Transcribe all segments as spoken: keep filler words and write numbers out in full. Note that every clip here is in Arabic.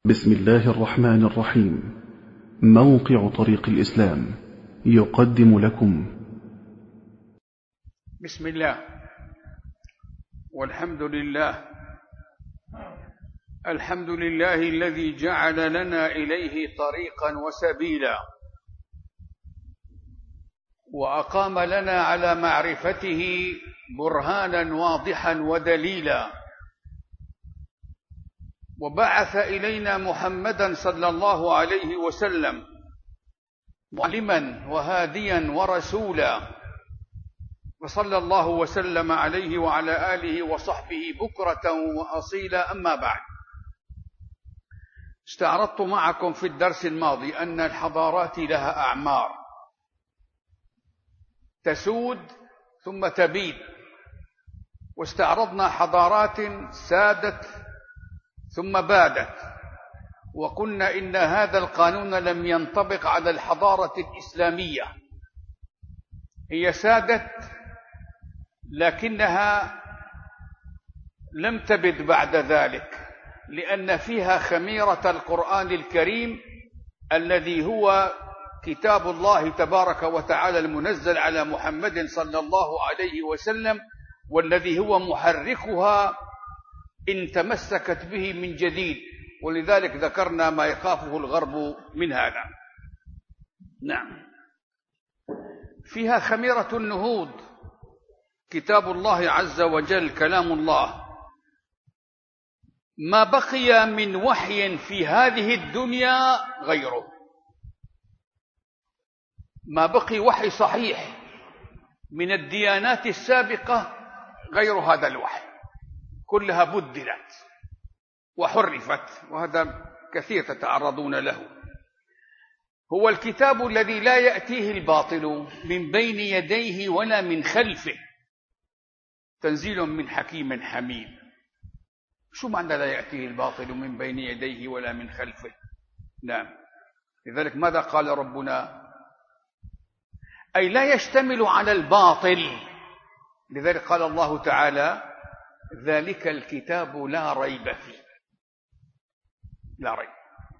بسم الله الرحمن الرحيم. موقع طريق الإسلام يقدم لكم بسم الله والحمد لله. الحمد لله الذي جعل لنا إليه طريقا وسبيلا، وأقام لنا على معرفته برهانا واضحا ودليلا، وبعث إلينا محمدا صلى الله عليه وسلم معلما وهاديا ورسولا، وصلى الله وسلم عليه وعلى آله وصحبه بكرة وأصيلا. أما بعد، استعرضت معكم في الدرس الماضي أن الحضارات لها أعمار تسود ثم تبيد، واستعرضنا حضارات سادت ثم بادت، وقلنا إن هذا القانون لم ينطبق على الحضارة الإسلامية. هي سادت لكنها لم تبد بعد ذلك، لأن فيها خميرة القرآن الكريم الذي هو كتاب الله تبارك وتعالى المنزل على محمد صلى الله عليه وسلم، والذي هو محركها إن تمسكت به من جديد، ولذلك ذكرنا ما يخافه الغرب من هذا. نعم، فيها خميرة النهوض، كتاب الله عز وجل كلام الله. ما بقي من وحي في هذه الدنيا غيره، ما بقي وحي صحيح من الديانات السابقة غير هذا الوحي، كلها بدلت وحرفت، وهذا كثير تتعرضون له. هو الكتاب الذي لا يأتيه الباطل من بين يديه ولا من خلفه، تنزيل من حكيم حميد. شو معنى لا يأتيه الباطل من بين يديه ولا من خلفه؟ نعم، لذلك ماذا قال ربنا؟ أي لا يشتمل على الباطل. لذلك قال الله تعالى: ذلك الكتاب لا ريب فيه. لا ريب.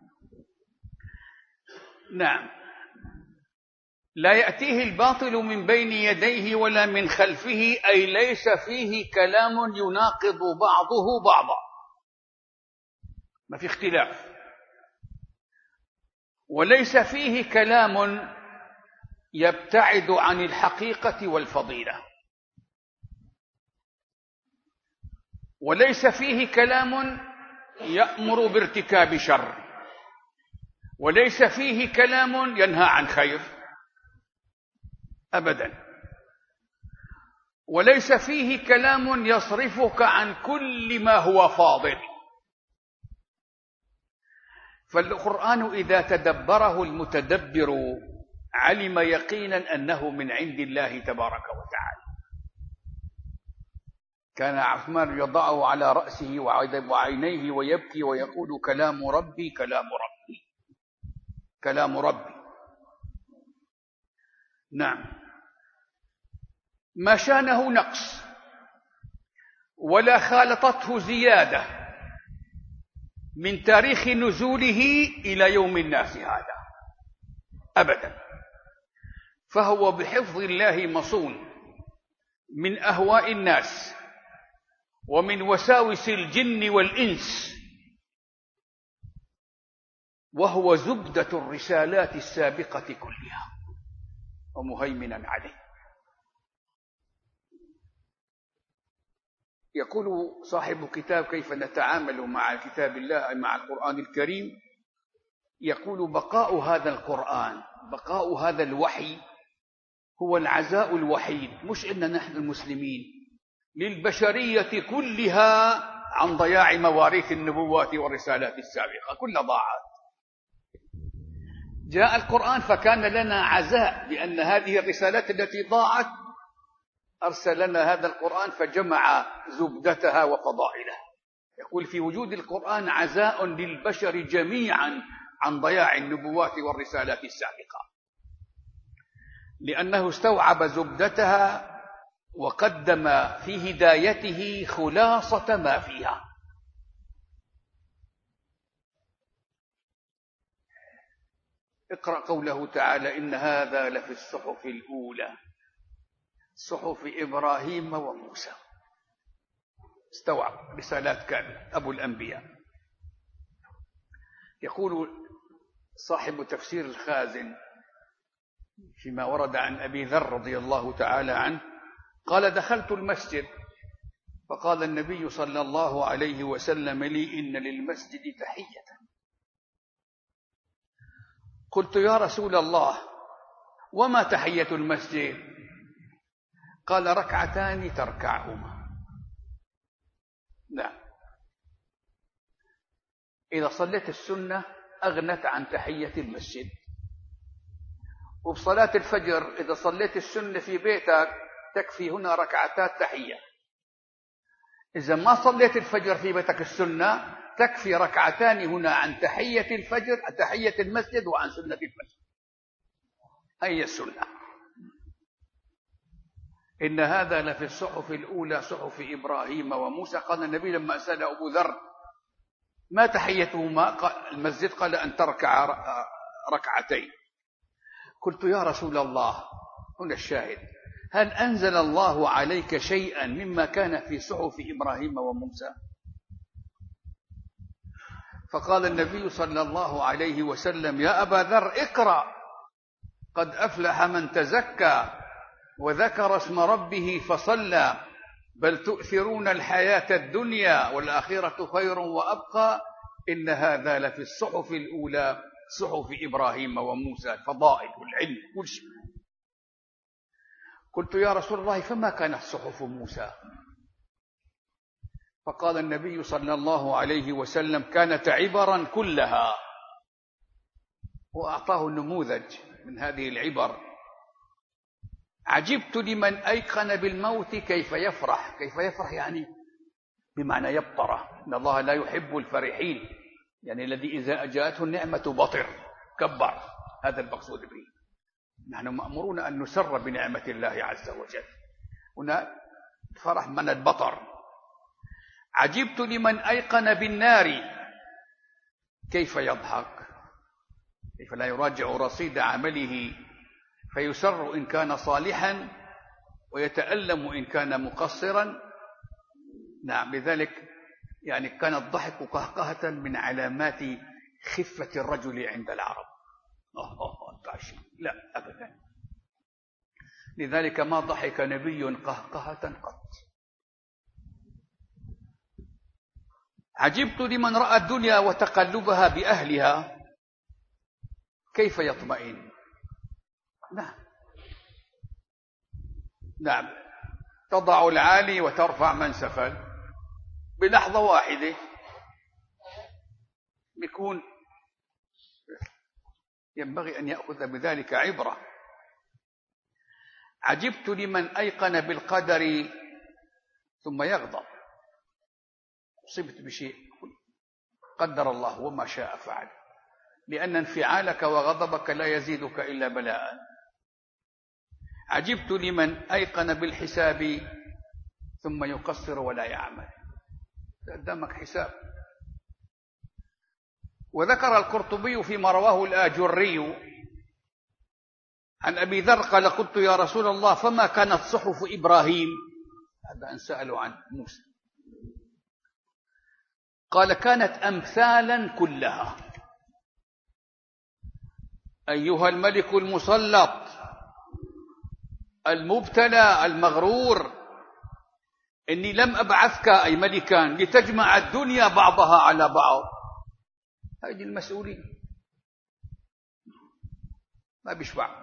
نعم، لا يأتيه الباطل من بين يديه ولا من خلفه، أي ليس فيه كلام يناقض بعضه بعضا، ما في اختلاف، وليس فيه كلام يبتعد عن الحقيقة والفضيلة، وليس فيه كلام يأمر بارتكاب شر، وليس فيه كلام ينهى عن خير أبدا، وليس فيه كلام يصرفك عن كل ما هو فاضل. فالقرآن إذا تدبره المتدبر علم يقينا أنه من عند الله تبارك وتعالى. كان عثمان يضعه على رأسه وعينيه ويبكي ويقول: كلام ربي كلام ربي كلام ربي. نعم، ما شانه نقص ولا خالطته زيادة من تاريخ نزوله إلى يوم الناس هذا أبدا، فهو بحفظ الله مصون من أهواء الناس ومن وساوس الجن والإنس، وهو زبدة الرسالات السابقة كلها ومهيمنا عليه. يقول صاحب كتاب كيف نتعامل مع كتاب الله مع القرآن الكريم، يقول: بقاء هذا القرآن، بقاء هذا الوحي هو العزاء الوحيد، مش إننا نحن المسلمين، للبشرية كلها عن ضياع مواريث النبوات والرسالات السابقة، كلها ضاعت. جاء القرآن فكان لنا عزاء، لأن هذه الرسالات التي ضاعت أرسل لنا هذا القرآن فجمع زبدتها وفضائلها. يقول: في وجود القرآن عزاء للبشر جميعا عن ضياع النبوات والرسالات السابقة، لأنه استوعب زبدتها وقدم في هدايته خلاصة ما فيها. اقرأ قوله تعالى: إن هذا لفي الصحف الأولى صحف إبراهيم وموسى. استوعب رسالات كاملة أبو الأنبياء. يقول صاحب تفسير الخازن فيما ورد عن أبي ذر رضي الله تعالى عنه قال: دخلت المسجد فقال النبي صلى الله عليه وسلم لي: إن للمسجد تحية. قلت: يا رسول الله، وما تحية المسجد؟ قال: ركعتان تركعهما. نعم، إذا صليت السنة أغنت عن تحية المسجد. وبصلاة الفجر إذا صليت السنة في بيتك تكفي هنا ركعتات تحية. إذا ما صليت الفجر في بيتك السنة تكفي ركعتان هنا عن تحية الفجر، تحية المسجد، وعن سنة الفجر. هي السنة. إن هذا لفي الصحف الأولى صحف إبراهيم وموسى. قال النبي لما سأل أبو ذر: ما تحيتهما المسجد؟ قال: أن تركع ركعتين. قلت: يا رسول الله، هنا الشاهد، هل أنزل الله عليك شيئا مما كان في صحف إبراهيم وموسى؟ فقال النبي صلى الله عليه وسلم: يا أبا ذر، اقرأ: قد أفلح من تزكى وذكر اسم ربه فصلى بل تؤثرون الحياة الدنيا والآخرة خير وأبقى إن هذا لفي الصحف الأولى صحف إبراهيم وموسى. الفضائل والعلم كل شيء. قلت: يا رسول الله، فما كانت صحف موسى؟ فقال النبي صلى الله عليه وسلم: كانت عبرا كلها. وأعطاه النموذج من هذه العبر: عجبت لمن أيقن بالموت كيف يفرح. كيف يفرح يعني بمعنى يبطر. إن الله لا يحب الفرحين، يعني الذي إذا أجاءته النعمة بطر كبر. هذا المقصود به. نحن مأمورون أن نسر بنعمة الله عز وجل. هنا فرح من البطر. عجبت لمن أيقن بالنار كيف يضحك. كيف لا يراجع رصيد عمله فيسر إن كان صالحا ويتألم إن كان مقصرا. نعم، لذلك يعني كان الضحك قهقهة من علامات خفة الرجل عند العرب. لا أبدا. لذلك ما ضحك نبي قهقهة قط. عجبت لمن رأى الدنيا وتقلبها بأهلها كيف يطمئن. نعم نعم، تضع العالي وترفع من سفل بلحظة واحدة. بيكون ينبغي أن يأخذ بذلك عبرة. عجبت لمن أيقن بالقدر ثم يغضب. أصبت بشيء قدر الله وما شاء فعل، لأن انفعالك وغضبك لا يزيدك إلا بلاء. عجبت لمن أيقن بالحساب ثم يقصر ولا يعمل. قدامك حساب. وذكر القرطبي فيما رواه الآجري عن أبي ذر قال: قلت: يا رسول الله، فما كانت صحف إبراهيم؟ هذا أن سألوا عن موسى. قال: كانت أمثالا كلها. أيها الملك المسلط المبتلى المغرور، إني لم أبعثك أي ملكا لتجمع الدنيا بعضها على بعض. هذه المسؤولين ما بيشبع.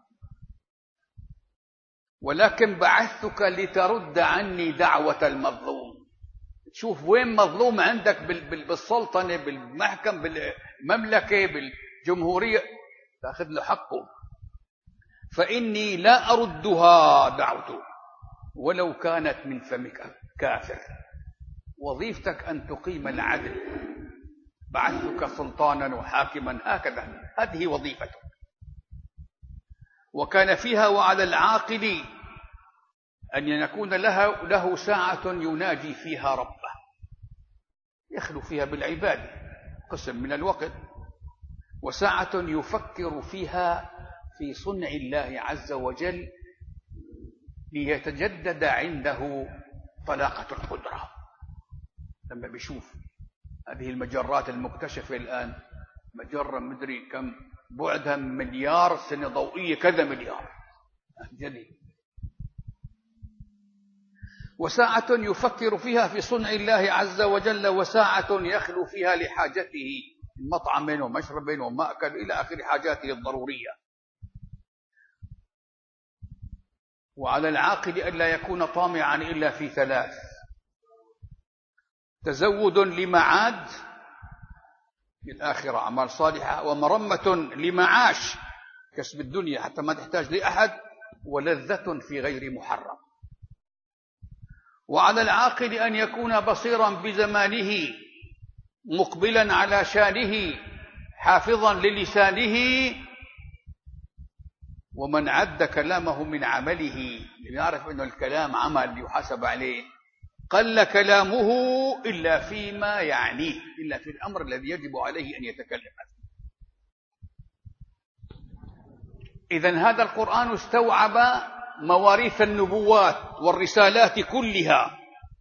ولكن بعثتك لترد عني دعوة المظلوم. تشوف وين مظلوم عندك بالسلطنة، بالمحكم، بالمملكة، بالجمهورية، تأخذ له حقه. فإني لا أردها دعوته ولو كانت من فمك كافر. وظيفتك أن تقيم العدل. بعثتك سلطانا وحاكما، هكذا هذه وظيفتك. وكان فيها وعلى العاقل أن يكون له, له ساعة يناجي فيها ربه، يخلو فيها بالعبادة قسم من الوقت. وساعة يفكر فيها في صنع الله عز وجل ليتجدد عنده طلاقة القدرة. لما بيشوف هذه المجرات المكتشفة الآن، مجرة مدري كم بعدها مليار سنة ضوئية، كذا مليار جديد. وساعة يفكر فيها في صنع الله عز وجل، وساعة يخلو فيها لحاجته من مطعم ومشرب ومأكل إلى آخر حاجاته الضرورية. وعلى العاقل ألا يكون طامعا إلا في ثلاث: تزود لمعاد بالآخرة أعمال صالحة، ومرمة لمعاش كسب الدنيا حتى ما تحتاج لأحد، ولذة في غير محرم. وعلى العاقل أن يكون بصيرا بزمانه، مقبلا على شانه، حافظا للسانه. ومن عد كلامه من عمله، يعرف أن الكلام عمل يحاسب عليه، قل كلامه إلا فيما يعنيه، إلا في الأمر الذي يجب عليه أن يتكلم عنه. إذن هذا القرآن استوعب مواريث النبوات والرسالات كلها،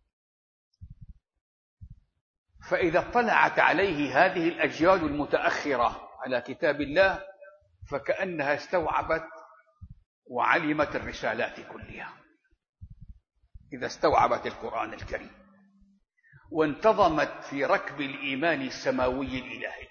فإذا اطلعت عليه هذه الأجيال المتأخرة على كتاب الله فكأنها استوعبت وعلمت الرسالات كلها، إذا استوعبت القرآن الكريم وانتظمت في ركب الإيمان السماوي الإلهي.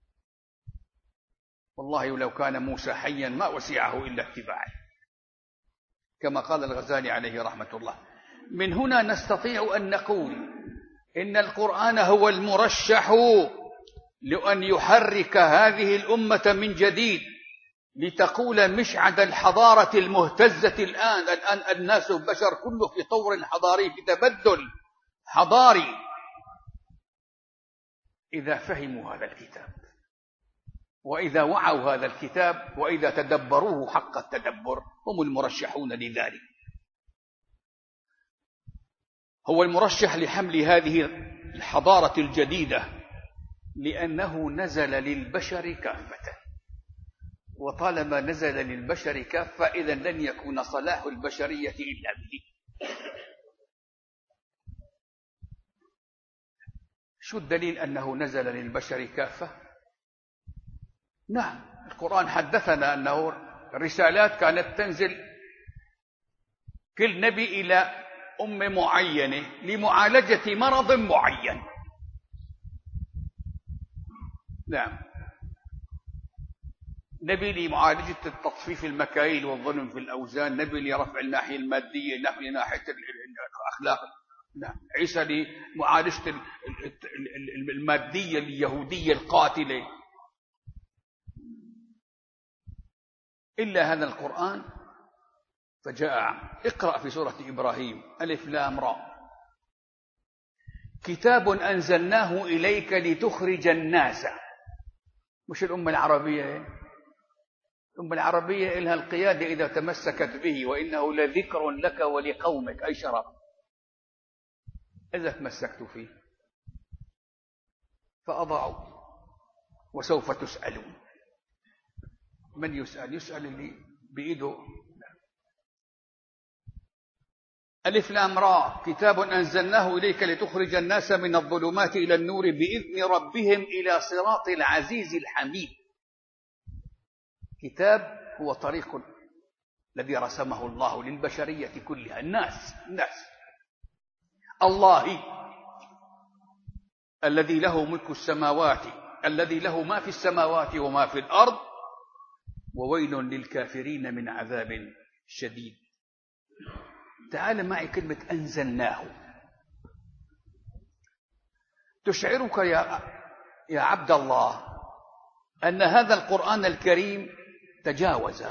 والله لو كان موسى حيا ما وسعه إلا اتباعه، كما قال الغزالي عليه رحمة الله. من هنا نستطيع أن نقول إن القرآن هو المرشح لأن يحرك هذه الأمة من جديد، لتقول مشعد الحضارة المهتزة الآن. الآن الناس البشر كله في طور حضاري، في تبدل حضاري، إذا فهموا هذا الكتاب، وإذا وعوا هذا الكتاب، وإذا تدبروه حق التدبر، هم المرشحون لذلك. هو المرشح لحمل هذه الحضارة الجديدة، لأنه نزل للبشر كافة، وطالما نزل للبشر كافة إذن لن يكون صلاح البشرية إلا به. شو الدليل أنه نزل للبشر كافة؟ نعم، القرآن حدثنا أنه الرسالات كانت تنزل كل نبي إلى أمة معينة لمعالجة مرض معين. نعم، نبي لمعالجة التطفيف المكاييل والظلم في الأوزان، نبي لرفع الناحية المادية، نبي لناحية الأخلاق. نعم، عيسى لمعالجة المادية اليهودية القاتلة. إلا هذا القرآن فجاء. اقرأ في سورة إبراهيم: ألف لام را، كتاب أنزلناه إليك لتخرج الناس. مش الأمة العربية، الأمة العربية إلها القيادة إذا تمسكت به، وإنه لذكر لك ولقومك، أي شرف إذا تمسكت فيه. فأضاعوا وسوف تسألون. من يسأل؟ يسأل اللي بإيده. ألف لام را، كتاب أنزلناه إليك لتخرج الناس من الظلمات إلى النور بإذن ربهم إلى صراط العزيز الحميد. كتاب هو طريق الذي رسمه الله للبشرية كلها، الناس الناس الله الذي له ملك السماوات، الذي له ما في السماوات وما في الأرض، وويل للكافرين من عذاب شديد. تعال معي كلمة أنزلناه تشعرك يا يا عبد الله أن هذا القرآن الكريم تجاوز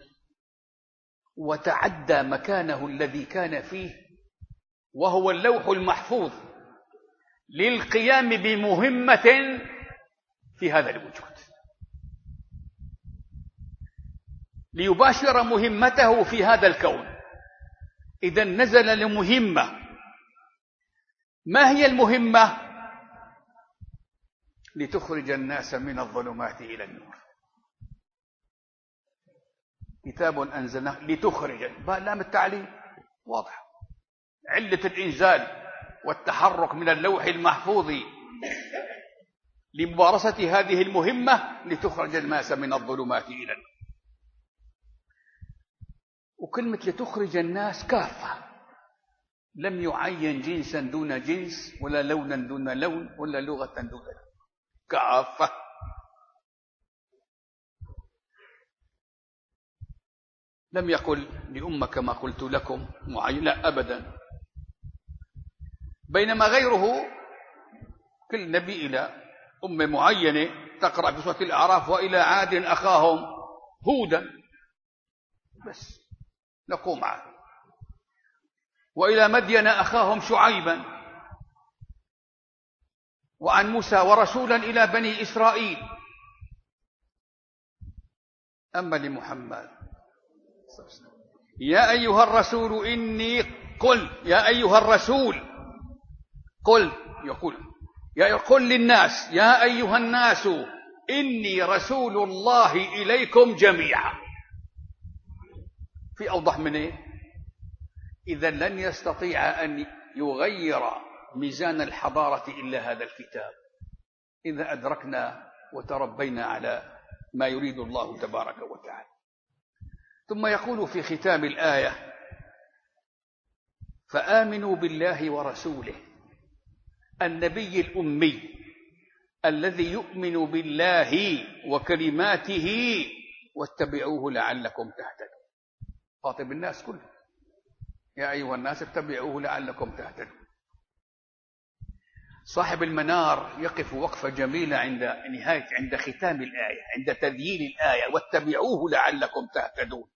وتعدى مكانه الذي كان فيه، وهو اللوح المحفوظ، للقيام بمهمة في هذا الوجود، ليباشر مهمته في هذا الكون. إذا نزل لمهمة. ما هي المهمة؟ لتخرج الناس من الظلمات إلى النور. كتاب أنزلناه لتخرج، لام التعليم واضح، علة الإنزال والتحرك من اللوح المحفوظ لممارسة هذه المهمة لتخرج الناس من الظلمات إلى النور. وكلمة لتخرج الناس كافة، لم يعين جنسا دون جنس ولا لونا دون لون ولا لغة دون لغة، كافة. لم يقل لأمة كما قلت لكم معين، لا أبدا. بينما غيره كل نبي إلى أمة معينة، تقرأ في سورة الأعراف وإلى عاد أخاهم هودا، بس نقوم معه، وإلى مدين أخاهم شعيبا، وعن موسى ورسولا إلى بني إسرائيل. أما لمحمد يا أيها الرسول إني قل يا أيها الرسول قل يقول يا قل للناس يا أيها الناس إني رسول الله إليكم جميعا. في أوضح من إيه؟ إذا لن يستطيع أن يغير ميزان الحضارة إلا هذا الكتاب، إذا أدركنا وتربينا على ما يريد الله تبارك وتعالى. ثم يقول في ختام الآية فآمنوا بالله ورسوله، النبي الأمي الذي يؤمن بالله وكلماته واتبعوه لعلكم تهتدون. خاطب الناس كلهم، يا أيها الناس اتبعوه لعلكم تهتدون. صاحب المنار يقف وقفة جميلة عند نهاية عند ختام الآية، عند تذييل الآية واتبعوه لعلكم تهتدون.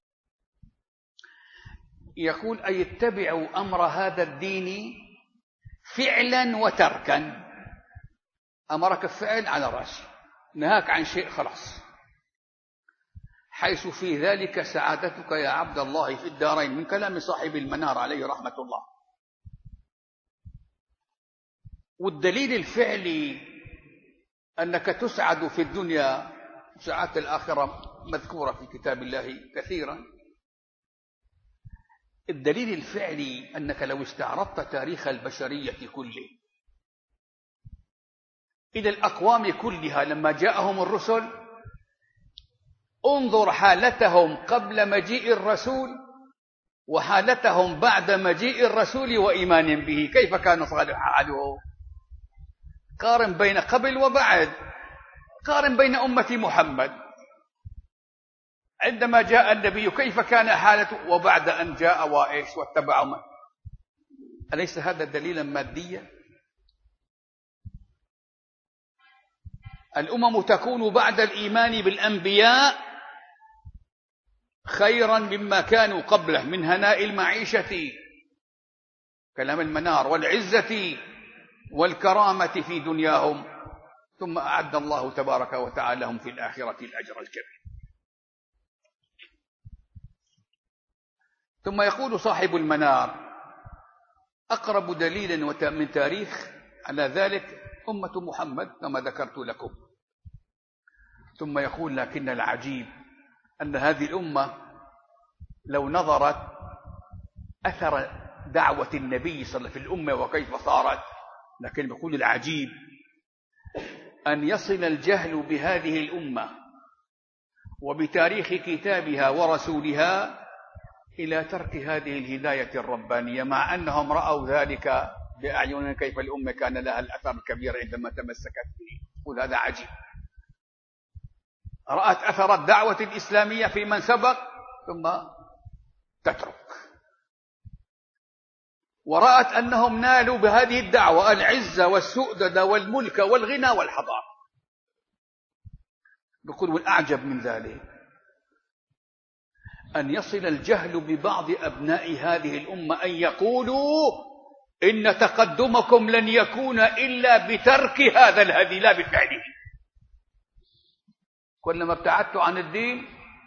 يقول أي اتبعوا أمر هذا الدين فعلا وتركا. أمرك الفعل على رأسي، نهاك عن شيء خلاص، حيث في ذلك سعادتك يا عبد الله في الدارين، من كلام صاحب المنار عليه رحمة الله. والدليل الفعلي أنك تسعد في الدنيا، سعادة الآخرة مذكورة في كتاب الله كثيرا. الدليل الفعلي أنك لو استعرضت تاريخ البشرية كله إلى الأقوام كلها لما جاءهم الرسل، انظر حالتهم قبل مجيء الرسول وحالتهم بعد مجيء الرسول وإيمان به، كيف كان صالح حاله. قارن بين قبل وبعد، قارن بين أمة محمد عندما جاء النبي كيف كان حالته، وبعد أن جاء وإيش واتبع من. أليس هذا دليلا ماديا؟ الأمم تكون بعد الإيمان بالأنبياء خيرا مما كانوا قبله من هناء المعيشة، كلام المنار، والعزة والكرامة في دنياهم، ثم أعد الله تبارك وتعالى لهم في الآخرة الأجر الكبير. ثم يقول صاحب المنار أقرب دليل من تاريخ على ذلك أمة محمد كما ذكرت لكم. ثم يقول لكن العجيب أن هذه الأمة لو نظرت أثر دعوة النبي صلى الله عليه وسلم في الأمة وكيف صارت، لكن يقول العجيب أن يصل الجهل بهذه الأمة وبتاريخ كتابها ورسولها إلى ترك هذه الهداية الربانية، مع أنهم رأوا ذلك بأعينهم كيف الأمة كان لها الأثر الكبير عندما تمسكت به. يقول هذا عجيب، رأت أثر الدعوة الإسلامية في من سبق ثم تترك، ورأت أنهم نالوا بهذه الدعوة العزة والسؤدد والملك والغنى والحضارة. يقول والأعجب من ذلك أن يصل الجهل ببعض أبناء هذه الأمة أن يقولوا إن تقدمكم لن يكون إلا بترك هذا الهدي لا بفعله. كلما ابتعدت عن الدين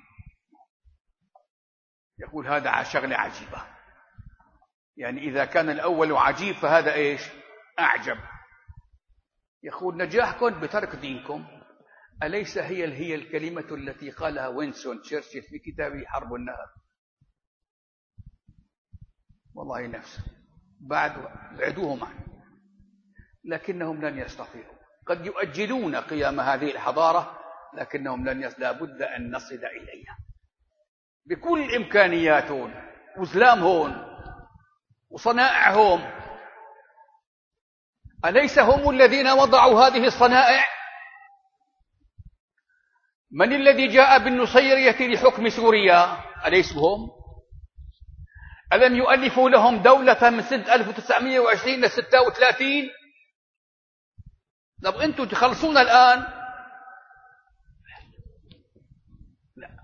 يقول هذا شغلة عجيبة. يعني إذا كان الأول عجيب فهذا إيش؟ أعجب. يقول نجاحكم بترك دينكم. أليس هي هي الكلمة التي قالها وينستون تشرشل في كتابه حرب النهر؟ والله نفسه بعد بعدوهم عنه، لكنهم لن يستطيعوا. قد يؤجلون قيام هذه الحضارة، لكنهم لن يستطيعوا. لا بد أن نصل إليها بكل إمكانياتهم وزلامهم وصنائعهم. أليس هم الذين وضعوا هذه الصنائع؟ من الذي جاء بالنصيرية لحكم سوريا؟ أليس هم؟ ألم يؤلفوا لهم دولة من سنة ألف وتسعمائة وعشرين إلى ستة وثلاثين؟ طب أنتم تخلصون الآن؟ لا.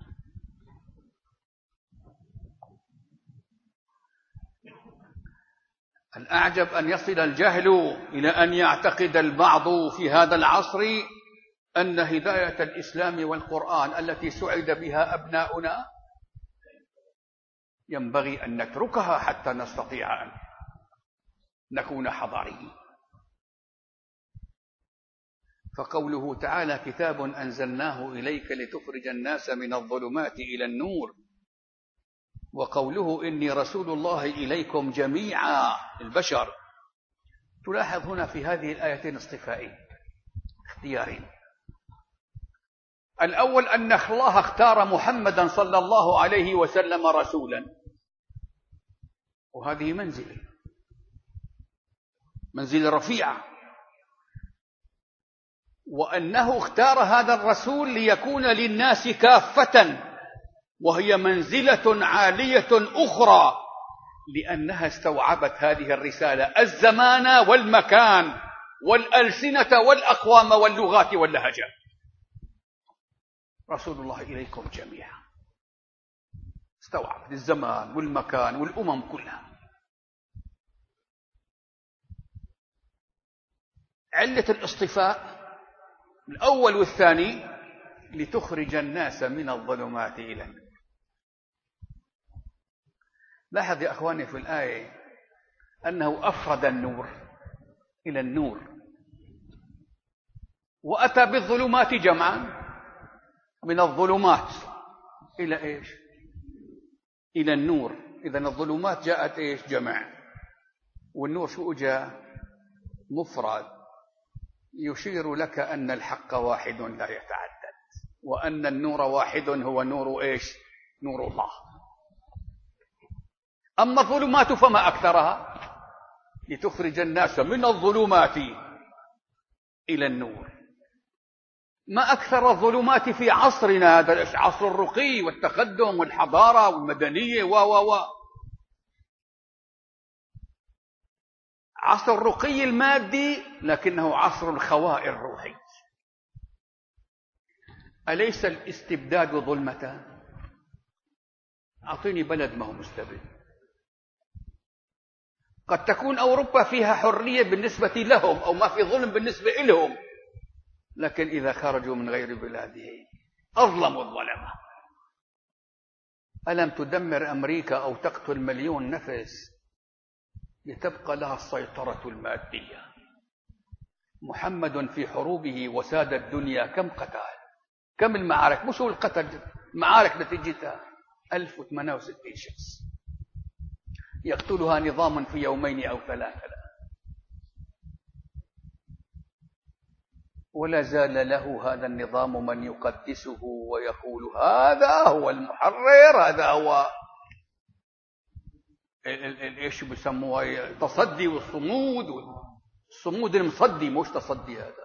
الأعجب أن يصل الجهل إلى أن يعتقد البعض في هذا العصر أن هداية الإسلام والقرآن التي سعد بها أبناؤنا ينبغي أن نتركها حتى نستطيع أن نكون حضاريين. فقوله تعالى كتاب أنزلناه إليك لتخرج الناس من الظلمات إلى النور، وقوله إني رسول الله إليكم جميعا البشر، تلاحظ هنا في هذه الآيتين اصطفائين اختيارين. الأول أن الله اختار محمدا صلى الله عليه وسلم رسولا، وهذه منزلة منزلة رفيعة، وأنه اختار هذا الرسول ليكون للناس كافة، وهي منزلة عالية أخرى، لأنها استوعبت هذه الرسالة الزمان والمكان والألسنة والأقوام واللغات واللهجات. رسول الله إليكم جميعا استوعب الزمان والمكان والأمم كلها. علة الاصطفاء الأول والثاني لتخرج الناس من الظلمات إلى النور. لاحظ يا أخواني في الآية أنه أفرد النور إلى النور، وأتى بالظلمات جمعا، من الظلمات إلى إيش؟ إلى النور. إذن الظلمات جاءت إيش؟ جمع. والنور شو جاء؟ مفرد، يشير لك أن الحق واحد لا يتعدد، وأن النور واحد هو نور إيش؟ نور الله. أما الظلمات فما أكثرها، لتخرج الناس من الظلمات إلى النور. ما أكثر الظلمات في عصرنا هذا، عصر الرقي والتقدم والحضارة والمدنية و و و عصر الرقي المادي، لكنه عصر الخواء الروحي. أليس الاستبداد ظلمة؟ أعطيني بلد ما هو مستبد. قد تكون أوروبا فيها حرية بالنسبة لهم، أو ما في ظلم بالنسبة لهم، لكن إذا خرجوا من غير بلادهم أظلموا الظلمة. ألم تدمر أمريكا أو تقتل مليون نفس لتبقى لها السيطرة المادية؟ محمد في حروبه وساد الدنيا كم قتل؟ كم المعارك؟ مش هو القتل، المعارك نتيجتها ألف وثمانية وستين شخص يقتلها نظام في يومين أو ثلاثة، ولا زال له هذا النظام من يقدسه ويقول هذا هو المحرر، هذا هو ايش بيسموها التصدي والصمود، الصمود المصدي مش تصدي. هذا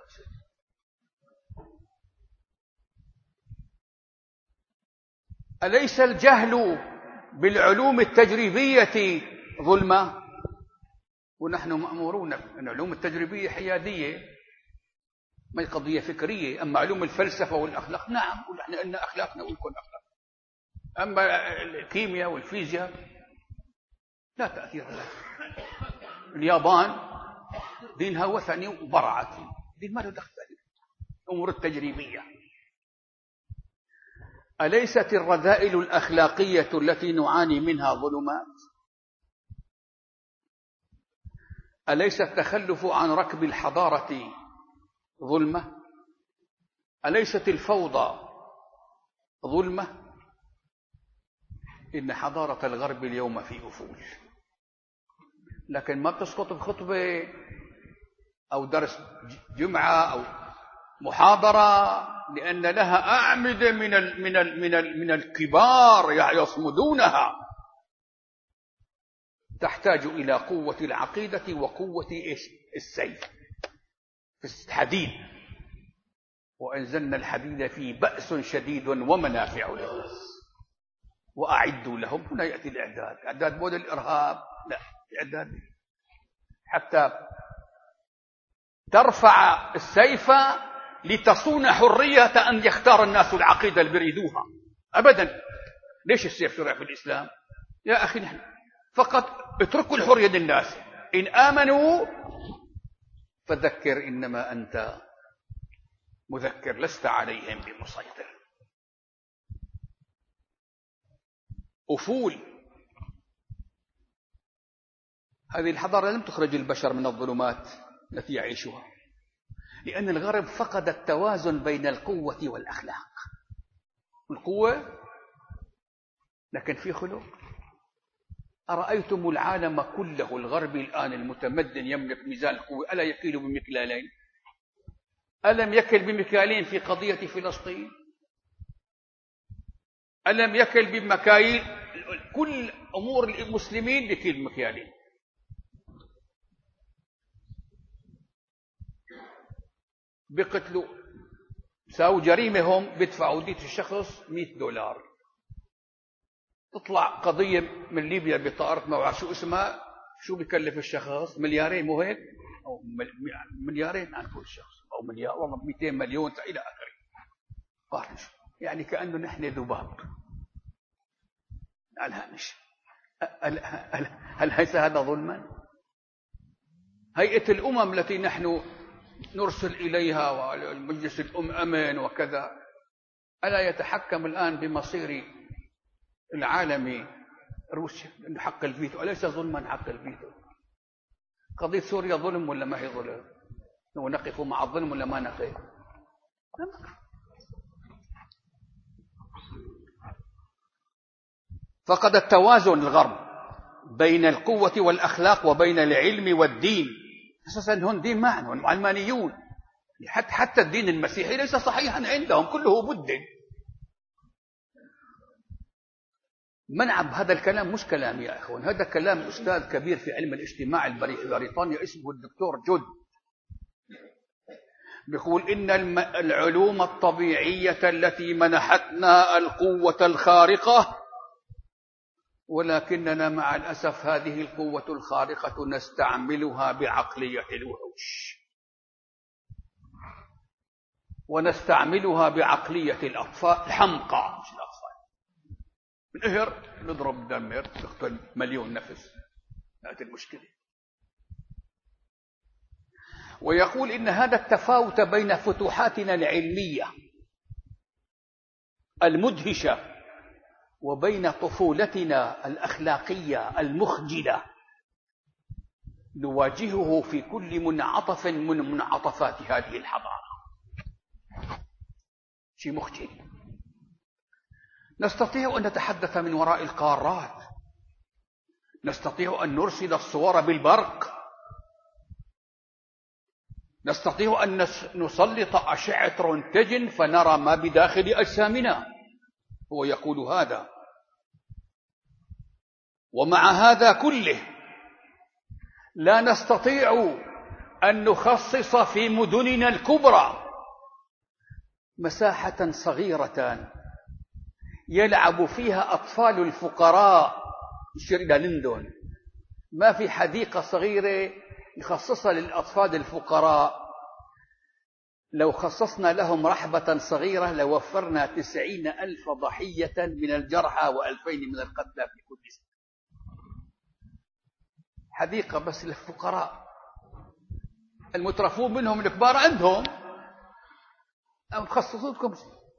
أليس الجهل بالعلوم التجريبية ظلمة؟ ونحن مأمورون أن العلوم التجريبية حيادية، ما هي قضية فكرية. أما علوم الفلسفة والأخلاق نعم، ونحن أن أخلاقنا ولكن أخلاق. أما الكيمياء والفيزياء لا تأثير لها. اليابان دينها وثني وبرعت، دين ما له دخل الأمور التجريبية. أليست الرذائل الأخلاقية التي نعاني منها ظلمات؟ أليس التخلف عن ركب الحضارة ظلمة؟ أليست الفوضى ظلمة؟ إن حضارة الغرب اليوم في أفول، لكن ما بتسقط بخطبة أو درس جمعة أو محاضرة، لأن لها أعمدة من ال من ال من ال من الكبار يصمدونها. تحتاج إلى قوة العقيدة وقوة السيف في الحديد، وأنزلنا الحديد فيه بأس شديد ومنافع للناس وأعدوا لهم. هنا يأتي الإعداد، إعداد مود الإرهاب، لا، إعداد حتى ترفع السيف لتصون حرية أن يختار الناس العقيدة اللي بيريدوها. أبدا، ليش السيف شرع في الإسلام؟ يا أخي نحن فقط اتركوا الحرية للناس، إن آمنوا فذكر إنما أنت مذكر لست عليهم بمسيطر. أفول هذه الحضارة لم تخرج البشر من الظلمات التي يعيشها، لأن الغرب فقد التوازن بين القوة والأخلاق. القوة لكن في خلق. أرأيتم العالم كله الغربي الآن المتمدن يملك ميزان القوة، ألا يكيل بمكيالين؟ ألم يكل بمكيالين في قضية فلسطين؟ ألم يكل بمكاييل؟ كل أمور المسلمين بكيل بمكيالين. بيقتلوا، ساووا جريمة هم، بيدفعوا دية الشخص مئة دولار. تطلع قضية من ليبيا بطائرة موعى شو اسمها، شو بيكلف الشخص؟ مليارين، مو هيك؟ أو مليارين عن كل شخص، أو مليار، والله مئتين مليون إلى آخره. يعني كأنه نحن ذباب على الهامش. هل ليس هذا ظلما؟ هيئة الأمم التي نحن نرسل إليها والمجلس الأم أمن وكذا، ألا يتحكم الآن بمصير العالمي روسيا حق الفيتو؟ أليس ظلما حق الفيتو؟ قضية سوريا ظلم ولا ما هي ظلم؟ ونقف مع الظلم ولا ما نقف؟ فقد التوازن الغرب بين القوة والأخلاق وبين العلم والدين. أساسا هون دين معهم علمانيون، حتى حتى الدين المسيحي ليس صحيحا عندهم، كله بدل. منعب هذا الكلام مش كلام يا أخوان، هذا كلام أستاذ كبير في علم الاجتماع البريطاني اسمه الدكتور جود. بيقول إن العلوم الطبيعية التي منحتنا القوة الخارقة، ولكننا مع الأسف هذه القوة الخارقة نستعملها بعقلية الوحوش، ونستعملها بعقلية الأطفال الحمقى، مش الأطفال. نهر نضرب دمر نقتل مليون نفس، هذه المشكلة. ويقول إن هذا التفاوت بين فتوحاتنا العلمية المدهشة وبين طفولتنا الأخلاقية المخجلة نواجهه في كل منعطف من منعطفات هذه الحضارة. شيء مخجل. نستطيع أن نتحدث من وراء القارات، نستطيع أن نرسل الصور بالبرق، نستطيع أن نسلط أشعة رنتجن فنرى ما بداخل أجسامنا. هو يقول هذا، ومع هذا كله لا نستطيع أن نخصص في مدننا الكبرى مساحة صغيرة يلعب فيها أطفال الفقراء. نشير إلى لندن، ما في حديقة صغيرة نخصصها للأطفال الفقراء. لو خصصنا لهم رحبة صغيرة لوفرنا تسعين ألف ضحية من الجرحى وألفين من القتلى في كل سنة. حديقة بس للفقراء، المترفون منهم الكبار عندهم، أو تخصصوا لكم.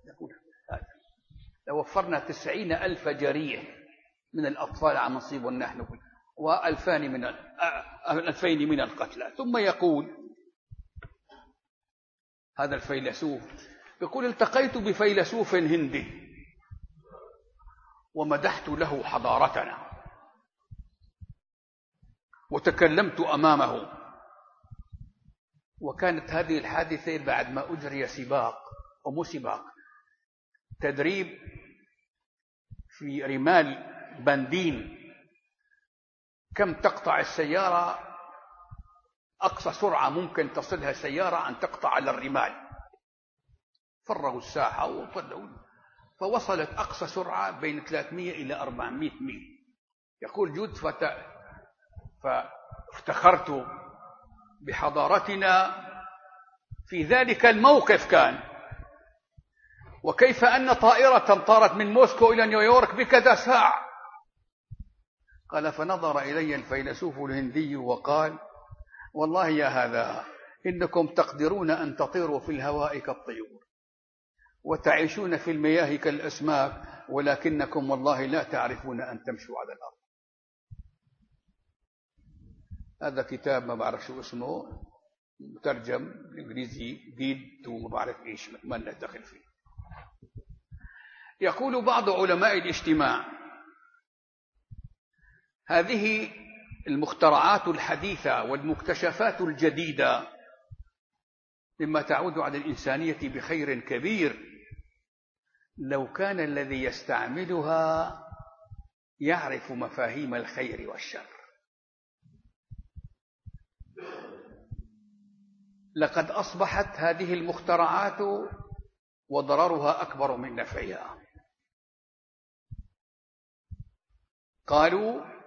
لوفرنا تسعين ألف جريح من الأطفال عم نصيب نحن، وألفان من الألفين من القتلى. ثم يقول هذا الفيلسوف يقول: التقيت بفيلسوف هندي ومدحت له حضارتنا وتكلمت أمامه، وكانت هذه الحادثة بعد ما أجري سباق، أو مو سباق، تدريب في رمال بندين، كم تقطع السيارة، أقصى سرعة ممكن تصلها السيارة أن تقطع على الرمال. فرغوا الساحة وطلعوا، فوصلت أقصى سرعة بين ثلاثمئة إلى أربعمئة ميل. يقول: جد فت... فافتخرت بحضارتنا في ذلك الموقف كان، وكيف أن طائرة طارت من موسكو إلى نيويورك بكذا ساعة. قال: فنظر إلي الفيلسوف الهندي وقال: والله يا هذا، إنكم تقدرون أن تطيروا في الهواء كالطيور وتعيشون في المياه كالأسماك، ولكنكم والله لا تعرفون أن تمشوا على الأرض. هذا كتاب ما بعرف شو اسمه، مترجم بالإنجليزي جيد وما بعرف إيش، ما لنا دخل فيه. يقول بعض علماء الاجتماع: هذه المخترعات الحديثة والمكتشفات الجديدة مما تعود على الإنسانية بخير كبير لو كان الذي يستعملها يعرف مفاهيم الخير والشر. لقد أصبحت هذه المخترعات وضررها أكبر من نفعها. قالوا: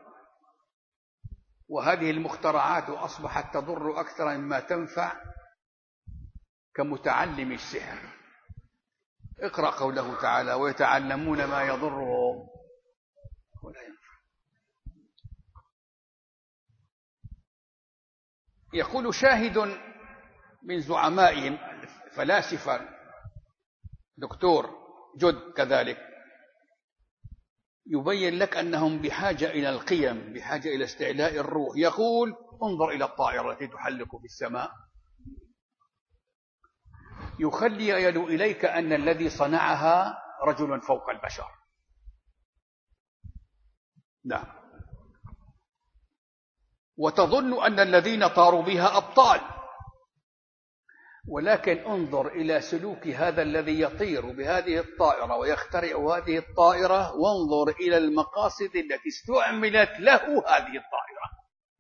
وهذه المخترعات أصبحت تضر أكثر مما تنفع، كمتعلم السحر. اقرأ قوله تعالى: ويتعلمون ما يضرهم ولا ينفع. يقول شاهد من زعمائهم الفلاسفة دكتور جود كذلك، يبين لك أنهم بحاجة إلى القيم، بحاجة إلى استعلاء الروح. يقول: انظر إلى الطائرة التي تحلق في السماء، يخيل إليك أن الذي صنعها رجل فوق البشر. نعم. وتظن أن الذين طاروا بها أبطال، ولكن انظر إلى سلوك هذا الذي يطير بهذه الطائرة ويخترع هذه الطائرة، وانظر إلى المقاصد التي استعملت له هذه الطائرة،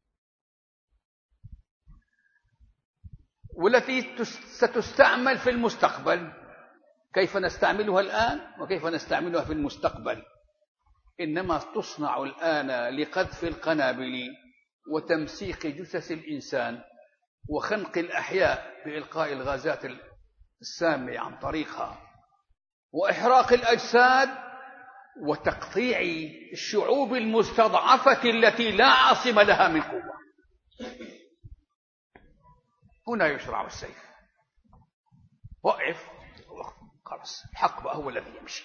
والتي ستستعمل في المستقبل. كيف نستعملها الآن وكيف نستعملها في المستقبل؟ إنما تصنع الآن لقذف القنابل وتمسيك جثث الإنسان وخنق الأحياء بإلقاء الغازات السامة عن طريقها، وإحراق الأجساد، وتقطيع الشعوب المستضعفة التي لا عاصم لها من قوة. هنا يشرع السيف. وقف خلاص، الحق بقى هو الذي يمشي.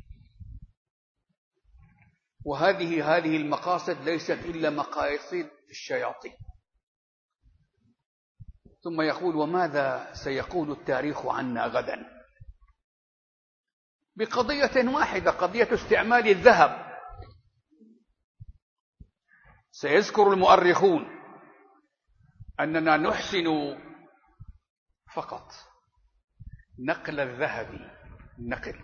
وهذه هذه المقاصد ليست إلا مقاصد الشياطين. ثم يقول: وماذا سيقول التاريخ عنا غدا؟ بقضية واحدة، قضية استعمال الذهب. سيذكر المؤرخون أننا نحسن فقط نقل الذهب، نقل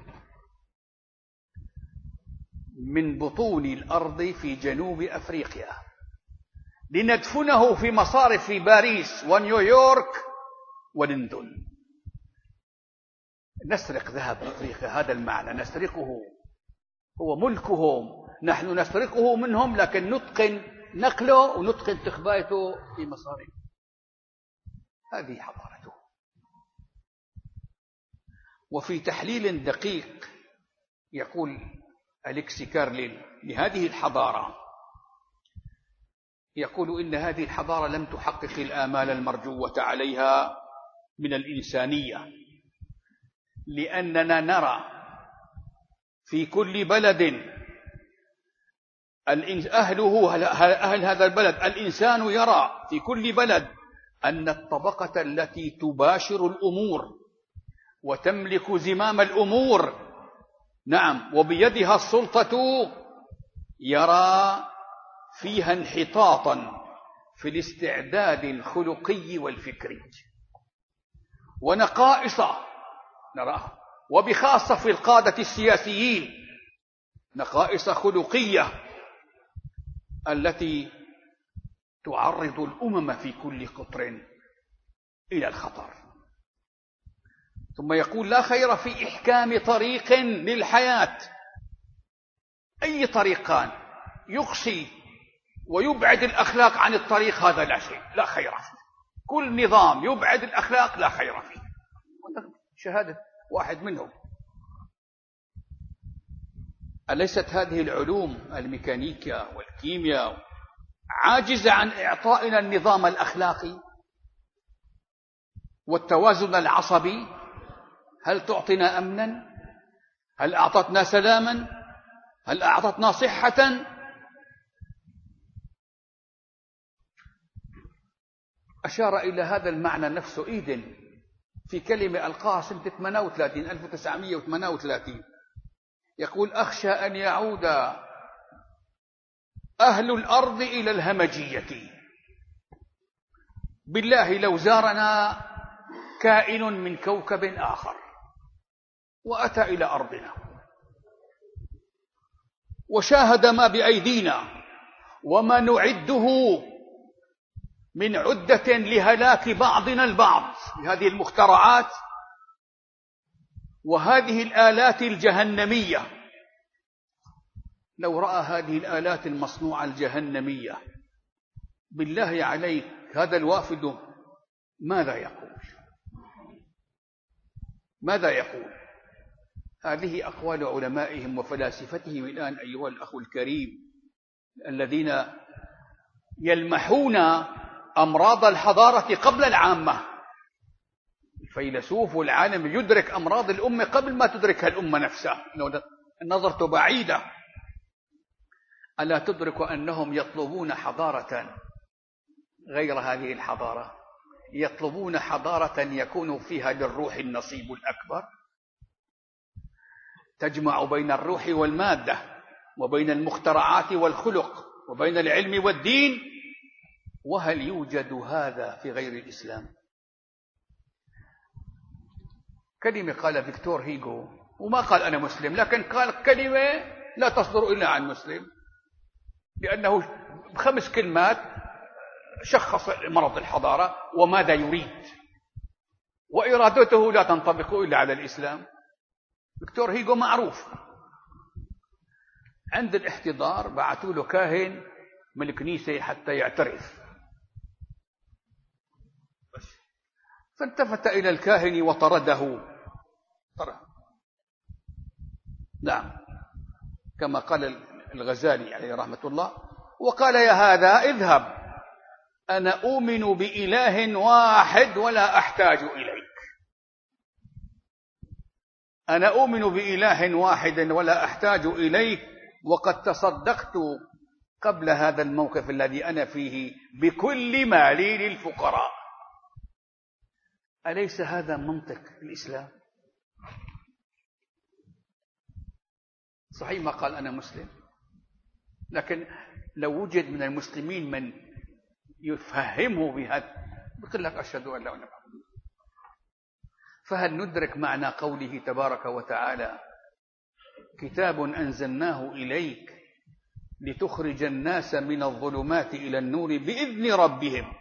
من بطون الأرض في جنوب أفريقيا لندفنه في مصارف في باريس ونيويورك ولندن. نسرق ذهب أفريقيا، هذا المعنى، نسرقه، هو ملكهم، نحن نسرقه منهم، لكن نتقن نقله ونتقن تخبايته في مصارف. هذه حضارته. وفي تحليل دقيق يقول أليكسي كارلين لهذه الحضارة، يقول: إن هذه الحضارة لم تحقق الآمال المرجوة عليها من الإنسانية، لأننا نرى في كل بلد أهله أهل هذا البلد، الإنسان يرى في كل بلد أن الطبقة التي تباشر الأمور وتملك زمام الأمور، نعم، وبيدها السلطة، يرى فيها انحطاطا في الاستعداد الخلقي والفكري، ونقائص نراها، وبخاصة في القادة السياسيين نقائص خلقية التي تعرض الأمم في كل قطر إلى الخطر. ثم يقول: لا خير في إحكام طريق للحياة. أي طريق كان يقصي ويبعد الأخلاق عن الطريق، هذا لا شيء، لا خير فيه. كل نظام يبعد الأخلاق لا خير فيه. شهادة واحد منهم. أليست هذه العلوم الميكانيكا والكيمياء عاجزة عن إعطائنا النظام الأخلاقي والتوازن العصبي؟ هل تعطينا أمنا؟ هل أعطتنا سلاما؟ هل أعطتنا صحة؟ أشار إلى هذا المعنى نفسه إيدن في كلمة ألقاها سنة ثمانية وثلاثين ألف وتسعمائة وثمانية وثلاثين، يقول: أخشى أن يعود أهل الأرض إلى الهمجية. بالله لو زارنا كائن من كوكب آخر وأتى إلى أرضنا وشاهد ما بأيدينا وما نعده من عدة لهلاك بعضنا البعض بهذه المخترعات وهذه الآلات الجهنمية، لو رأى هذه الآلات المصنوعة الجهنمية، بالله عليك هذا الوافد ماذا يقول؟ ماذا يقول؟ هذه أقوال علمائهم وفلاسفتهم الآن أيها الأخ الكريم، الذين يلمحون أمراض الحضارة قبل العامة. الفيلسوف والعالم يدرك أمراض الأمة قبل ما تدركها الأمة نفسها. النظرة بعيدة. ألا تدرك أنهم يطلبون حضارة غير هذه الحضارة؟ يطلبون حضارة يكون فيها للروح النصيب الأكبر، تجمع بين الروح والمادة وبين المخترعات والخلق وبين العلم والدين. وهل يوجد هذا في غير الإسلام؟ كلمة قال فيكتور هيغو، وما قال أنا مسلم، لكن قال كلمة لا تصدر إلا عن مسلم، لأنه بخمس كلمات شخص مرض الحضارة وماذا يريد، وإرادته لا تنطبق إلا على الإسلام. فيكتور هيغو معروف. عند الاحتضار بعثوا له كاهن من الكنيسة حتى يعترف، فالتفت إلى الكاهن وطرده. طرد. نعم، كما قال الغزالي عليه رحمة الله، وقال: يا هذا اذهب، أنا أؤمن بإله واحد ولا أحتاج إليك. أنا أؤمن بإله واحد ولا أحتاج إليك، وقد تصدقت قبل هذا الموقف الذي أنا فيه بكل مالي للفقراء. أليس هذا منطق الإسلام؟ صحيح ما قال أنا مسلم، لكن لو وجد من المسلمين من يفهمه بهذا يقول لك: أشهد أن لا إله إلا الله. فهل ندرك معنى قوله تبارك وتعالى: كتاب أنزلناه إليك لتخرج الناس من الظلمات إلى النور بإذن ربهم؟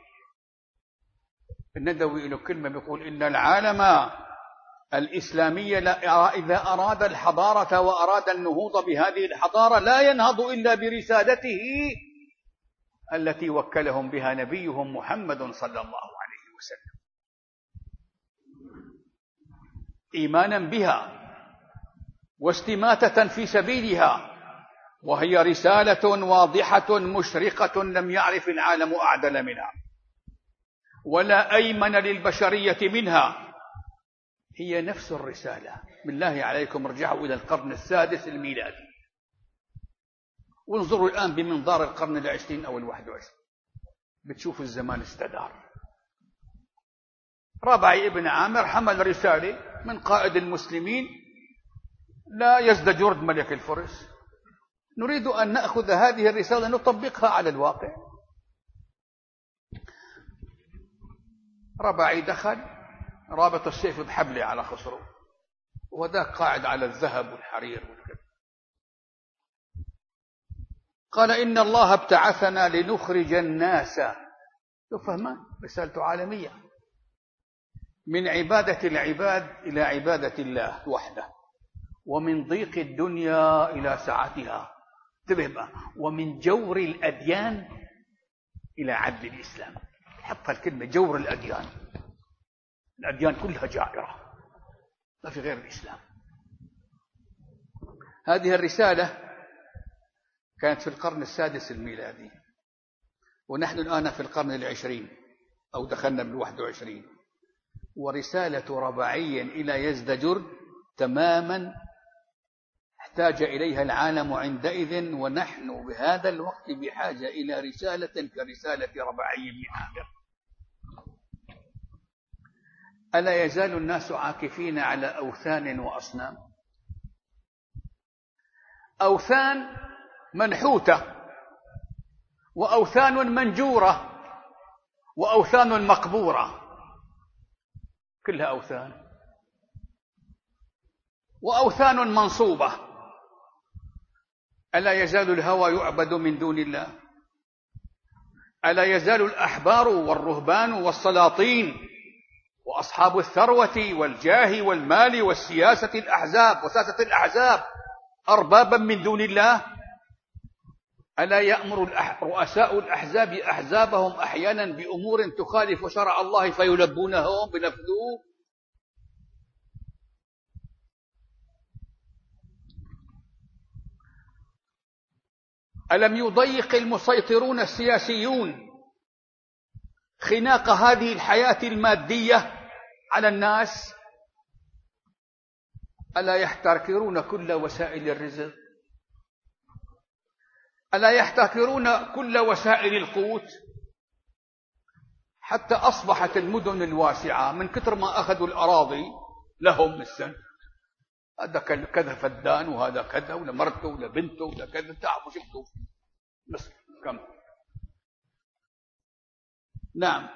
الندوي له كلمة بيقول: إن العالم الإسلامي إذا أراد الحضارة وأراد النهوض بهذه الحضارة لا ينهض إلا برسالته التي وكلهم بها نبيهم محمد صلى الله عليه وسلم، إيمانا بها واستماتة في سبيلها، وهي رسالة واضحة مشرقة لم يعرف العالم أعدل منها ولا أيمن للبشرية منها. هي نفس الرسالة. بالله عليكم ارجعوا إلى القرن السادس الميلادي وانظروا الآن بمنظار القرن العشرين أو الواحد وعشرين، بتشوفوا الزمان استدار. ربعي ابن عامر حمل رسالة من قائد المسلمين لا يزدجرد ملك الفرس. نريد أن نأخذ هذه الرسالة نطبقها على الواقع. ربعي دخل رابط السيف بحبله على خصره، وذاك قاعد على الذهب والحرير والكذا. قال إن الله ابتعثنا لنخرج الناس، تفهمان رسالته عالمية، من عبادة العباد إلى عبادة الله وحده، ومن ضيق الدنيا إلى سعتها، انتبه بقى، ومن جور الأديان إلى عدل الإسلام. حط الكلمة جور الأديان، الأديان كلها جائرة، ما في غير الإسلام. هذه الرسالة كانت في القرن السادس الميلادي، ونحن الآن في القرن العشرين أو دخلنا بالواحد وعشرين، ورسالة رباعي إلى يزدجرد تماما احتاج إليها العالم عندئذ، ونحن بهذا الوقت بحاجة إلى رسالة كرسالة رباعي بن عامر. ألا يزال الناس عاكفين على أوثان وأصنام، أوثان منحوتة، وأوثان منجورة، وأوثان مقبورة، كلها أوثان، وأوثان منصوبة. ألا يزال الهوى يعبد من دون الله؟ ألا يزال الأحبار والرهبان والسلاطين وأصحاب الثروة والجاه والمال والسياسة الأحزاب وساسة الأحزاب أربابا من دون الله؟ ألا يأمر رؤساء الأحزاب أحزابهم أحيانا بأمور تخالف شرع الله فيلبونهم بنفذوه؟ ألم يضيق المسيطرون السياسيون خناق هذه الحياة المادية على الناس؟ ألا يحتكرون كل وسائل الرزق؟ ألا يحتكرون كل وسائل القوت؟ حتى أصبحت المدن الواسعة من كثر ما أخذوا الأراضي لهم السن، هذا كذا فدان وهذا كذا، ولا مرته ولا بنته ولا كذا، تعرفوا شفتوا بس كم. نعم،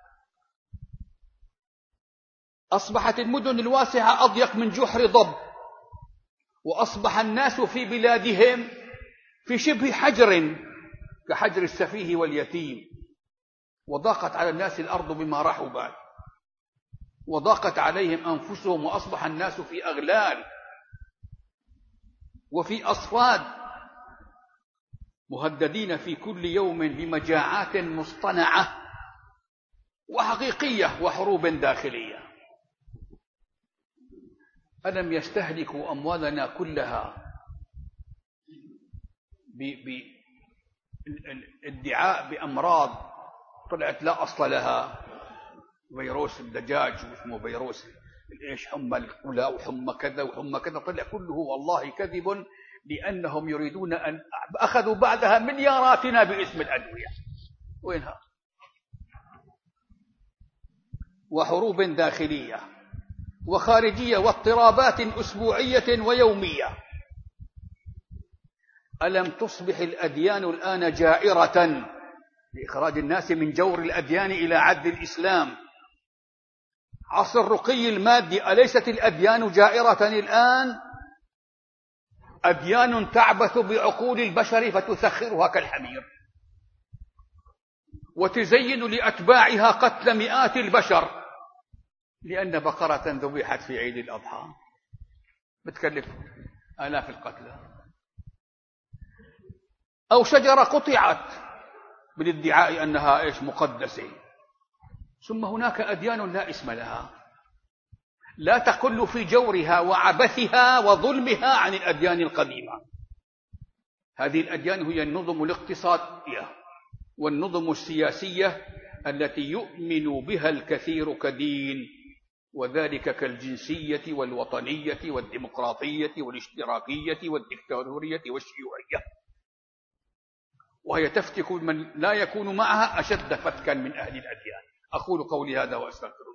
أصبحت المدن الواسعة أضيق من جحر ضب، وأصبح الناس في بلادهم في شبه حجر كحجر السفيه واليتيم، وضاقت على الناس الأرض بما رحبت، وضاقت عليهم أنفسهم، وأصبح الناس في أغلال وفي أصفاد، مهددين في كل يوم بمجاعات مصطنعة وحقيقية وحروب داخلية. ألم يستهلكوا أموالنا كلها بادعاء بأمراض طلعت لا أصل لها، فيروس الدجاج واسمه فيروس الإيش، حمى الكلى وحمى كذا وحمى كذا، طلع كله والله كذب، لأنهم يريدون أن أخذوا بعدها ملياراتنا باسم الأدوية. وينها؟ وحروب داخلية وخارجية واضطرابات أسبوعية ويومية. ألم تصبح الأديان الآن جائرة لإخراج الناس من جور الأديان إلى عدل الإسلام؟ عصر الرقي المادي، أليست الأديان جائرة الآن؟ أديان تعبث بعقول البشر فتسخرها كالحمير، وتزين لأتباعها قتل مئات البشر لأن بقرة ذبحت في عيد الأضحى بتكلف آلاف القتلى، أو شجرة قطعت بالادعاء أنها إيش مقدسة. ثم هناك أديان لا اسم لها، لا تقل في جورها وعبثها وظلمها عن الأديان القديمة. هذه الأديان هي النظم الاقتصادية والنظم السياسية التي يؤمن بها الكثير كدين، وذلك كالجنسية والوطنية والديمقراطية والاشتراكية والدكتاتورية والشيوعية، وهي تفتك من لا يكون معها أشد فتكا من أهل الأديان. أقول قولي هذا وأستغفر